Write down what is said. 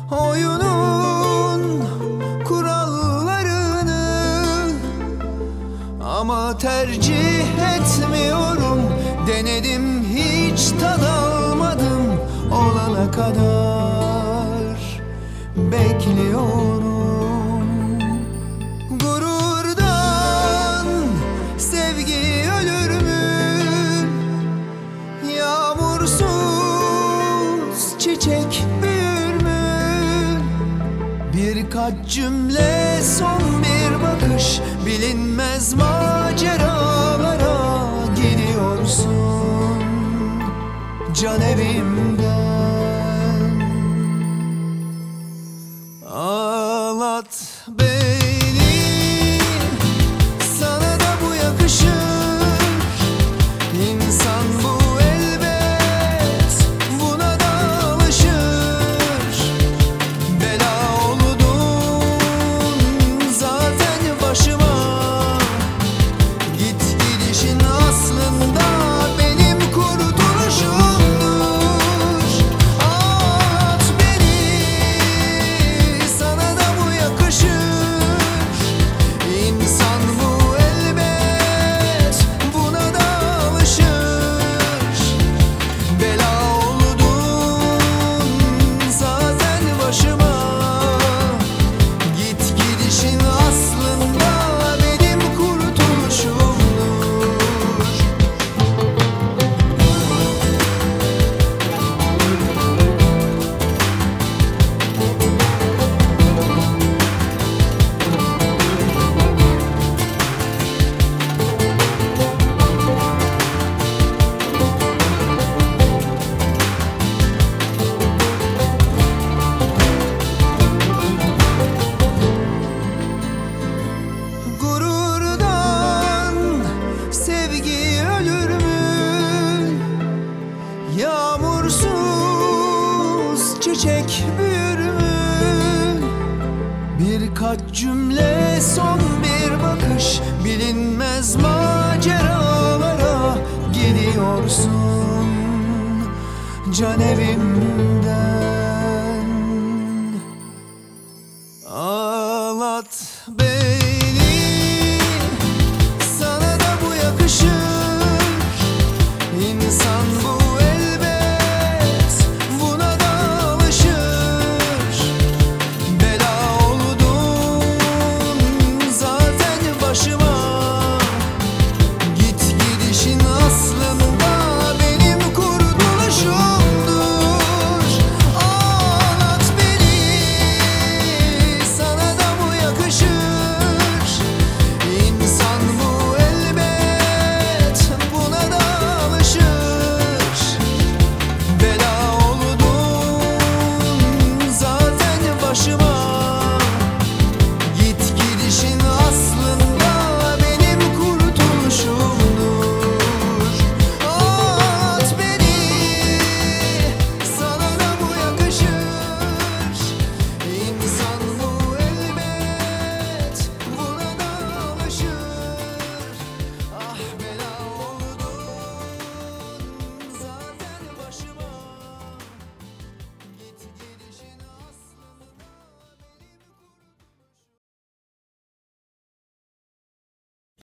oyunun kurallarını, ama tercih etmiyorum. Denedim, hiç tad almadım. Olana kadar bekliyorum. Gururdan sevgi ölür mü? Yağmursuz çiçek büyür mü? Birkaç cümle, son bir bakış, bilinmez maceralara gidiyorsun can evimden. Ağlat beni, sana da bu yakışır. İnsan bu elbet, buna da alışır. Bela oldun zaten başıma. Git gidişin aslında benim kurtuluşumdur. Ağlat beni, sana da bu yakışır. İnsan bu elbet, buna da alışır. Bela oldun zaten başıma. Git gidişin aslında benim kurtuluşumdur. Gururdan sevgi ölür mü? Yağmursuz çiçek büyür mü? Birkaç cümle, son bir bakış, bilinmez maceralara gidiyorsun can evimden.